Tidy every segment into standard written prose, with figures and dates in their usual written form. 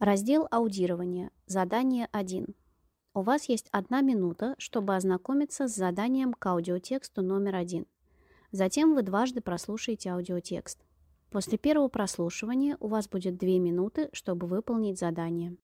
Раздел аудирования. Задание 1. У вас есть 1 минута, чтобы ознакомиться с заданием к аудиотексту номер 1. Затем вы дважды прослушаете аудиотекст. После первого прослушивания у вас будет 2 минуты, чтобы выполнить задание.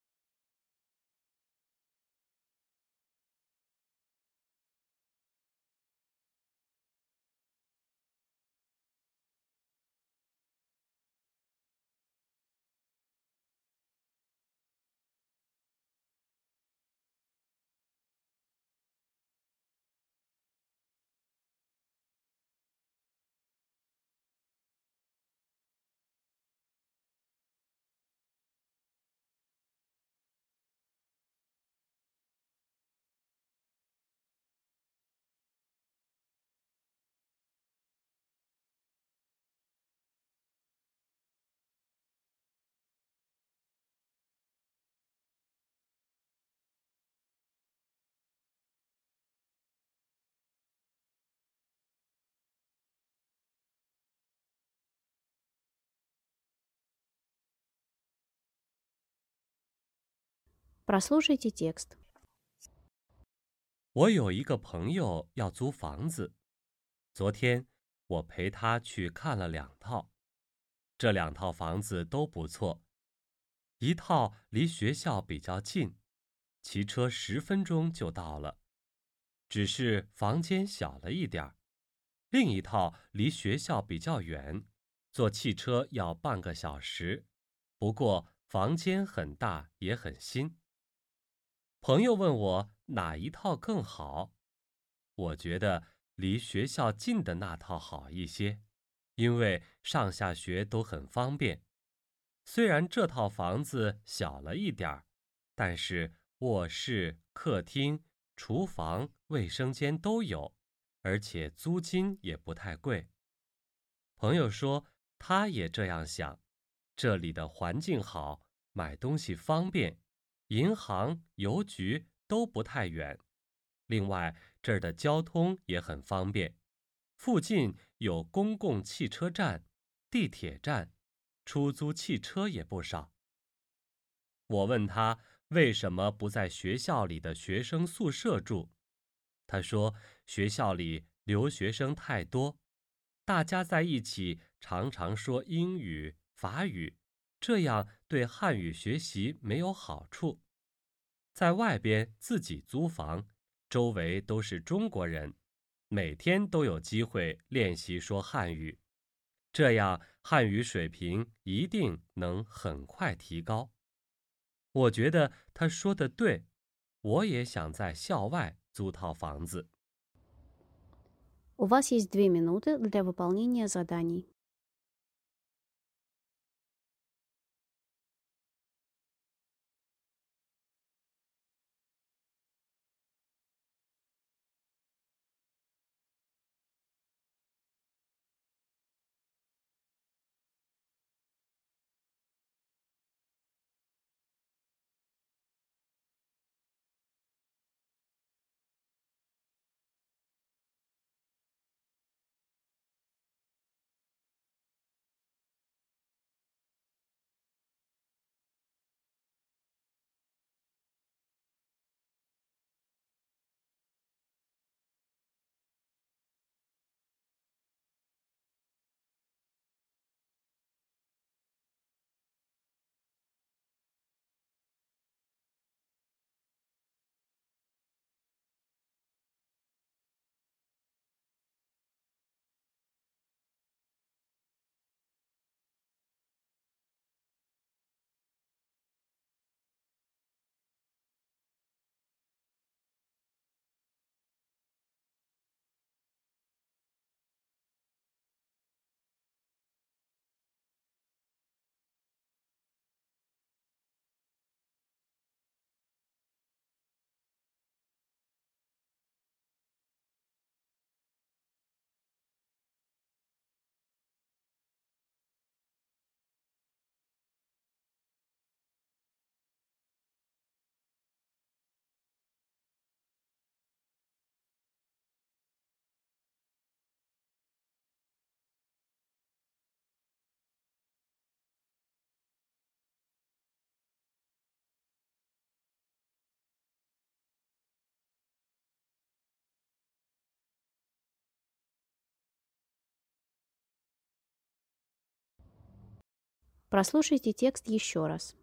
Прослушайте текст. 我有一个朋友要租房子，昨天我陪他去看了2套，这2套房子都不错，一套离学校比较近，骑车10分钟就到了，只是房间小了一点儿；另一套离学校比较远，坐汽车要半个小时，不过房间很大也很新。朋友问我哪一套更好，我觉得离学校近的那套好一些，因为上下学都很方便。虽然这套房子小了一点儿，但是卧室、客厅、厨房、卫生间都有，而且租金也不太贵。朋友说他也这样想，这里的环境好，买东西方便，银行、邮局都不太远。另外，这儿的交通也很方便，附近有公共汽车站、地铁站，出租汽车也不少。我问他为什么不在学校里的学生宿舍住，他说学校里留学生太多，大家在一起常常说英语、法语，这样对汉语学习没有好处。在外边自己租房，周围都是中国人，每天都有机会练习说汉语，这样汉语水平一定能很快提高。我觉得他说的对，我也想在校外租套房子。 У вас есть 2 минуты для выполнения заданий. Прослушайте текст еще раз.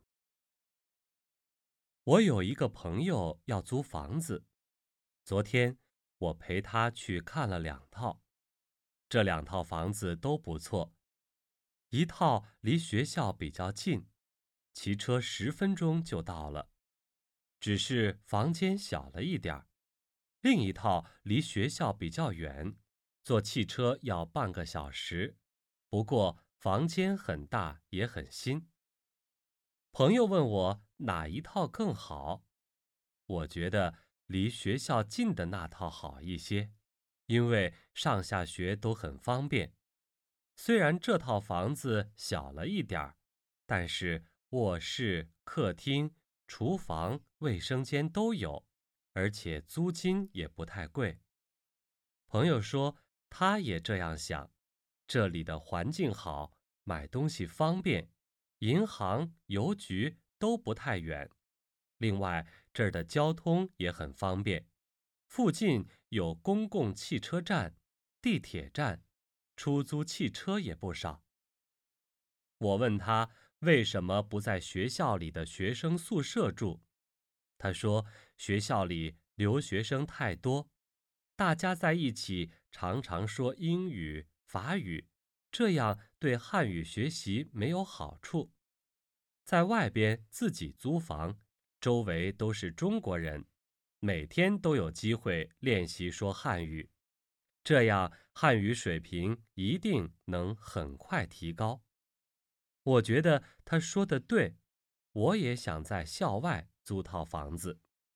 我有一个朋友要租房子，昨天我陪他去看了2套，这2套房子都不错，一套离学校比较近，骑车10分钟就到了，只是房间小了一点儿；另一套离学校比较远，坐汽车要半个小时，不过房间很大也很新。朋友问我哪一套更好，我觉得离学校近的那套好一些，因为上下学都很方便。虽然这套房子小了一点儿，但是卧室、客厅、厨房、卫生间都有，而且租金也不太贵。朋友说他也这样想，这里的环境好，买东西方便，银行、邮局都不太远。另外，这儿的交通也很方便，附近有公共汽车站、地铁站，出租汽车也不少。我问他为什么不在学校里的学生宿舍住，他说学校里留学生太多，大家在一起常常说英语、法语，这样对汉语学习没有好处。在外边自己租房，周围都是中国人，每天都有机会练习说汉语，这样汉语水平一定能很快提高。我觉得他说的对，我也想在校外租套房子。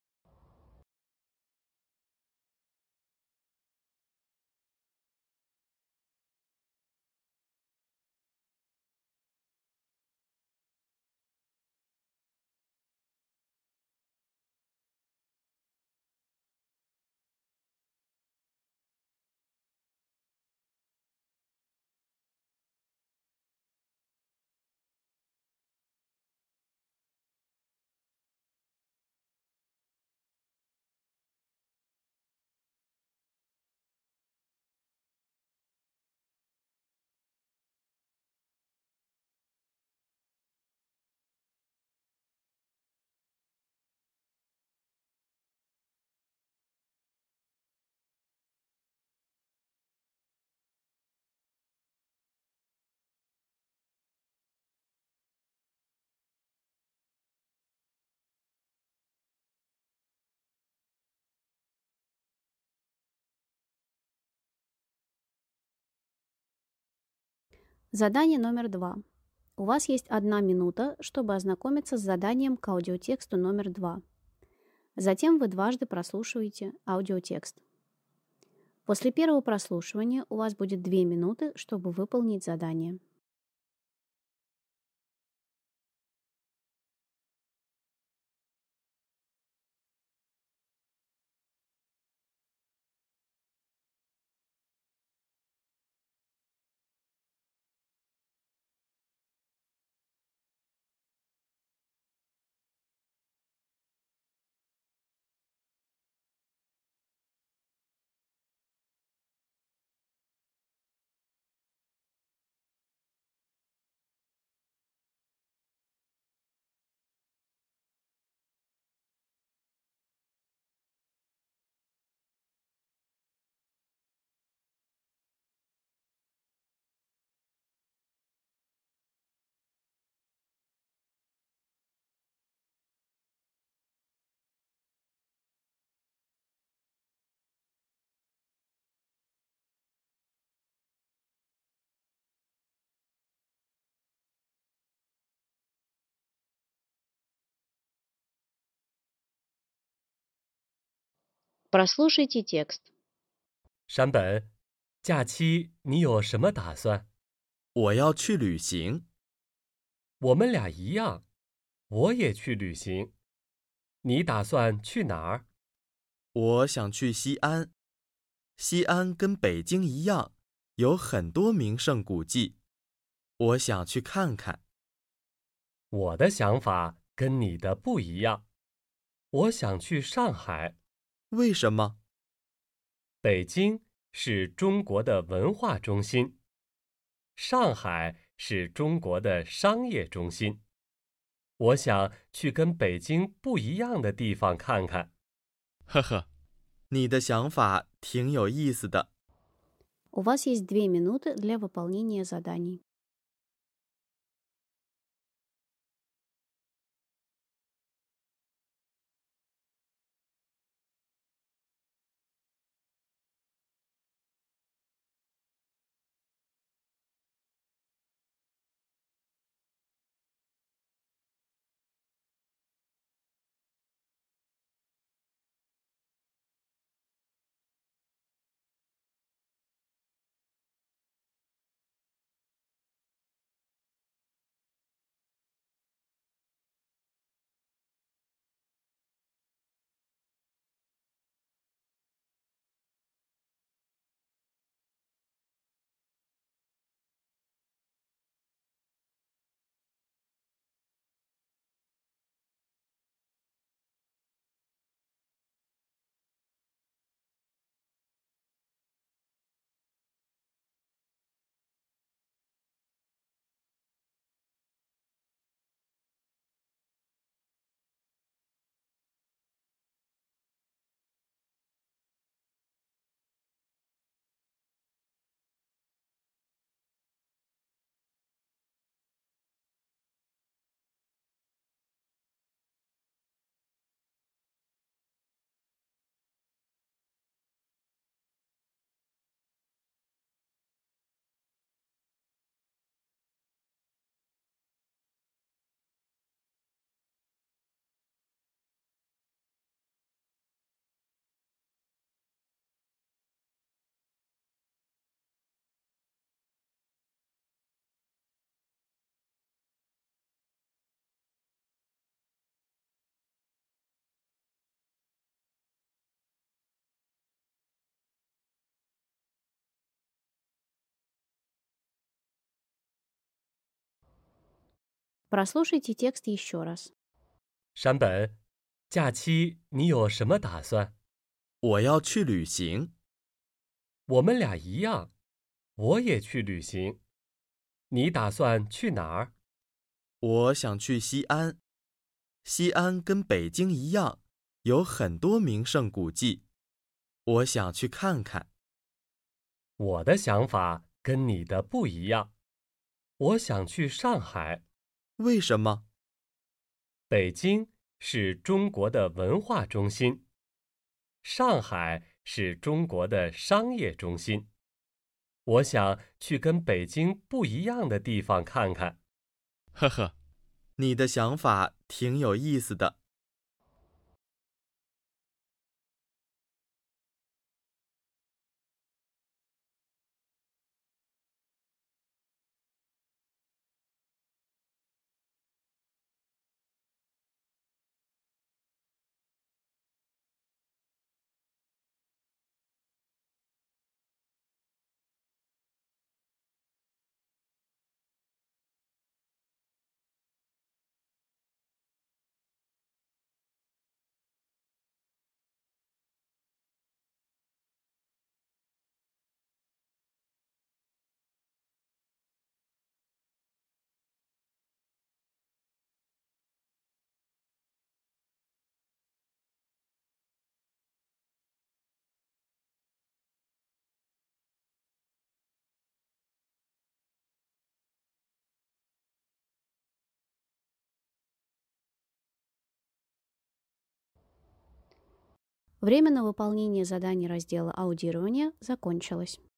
Задание номер 2. У вас есть 1 минута, чтобы ознакомиться с заданием к аудиотексту номер 2. Затем вы дважды прослушиваете аудиотекст. После первого прослушивания у вас будет 2 минуты, чтобы выполнить задание. Прослушайте текст. 山本，假期你有什么打算？ 我要去旅行。 我们俩一样，我也去旅行。你打算去哪儿？ 我想去西安。西安跟北京一样，有很多名胜古迹，我想去看看。 我的想法跟你的不一样，我想去上海。 为什么？ 北京是中国的文化中心，上海是中国的商业中心。我想去跟北京不一样的地方看看。 呵呵，你的想法挺有意思的。 У вас есть 2 минуты для выполнения заданий. Прослушайте текст еще раз. 山本，假期你有什么打算？ 我要去旅行。 我们俩一样，我也去旅行。你打算去哪儿？ 我想去西安。西安跟北京一样，有很多名胜古迹。我想去看看。 我的想法跟你的不一样。我想去上海。 为什么？ 北京是中国的文化中心，上海是中国的商业中心。我想去跟北京不一样的地方看看。 呵呵，你的想法挺有意思的。 Время на выполнение заданий раздела аудирования закончилось.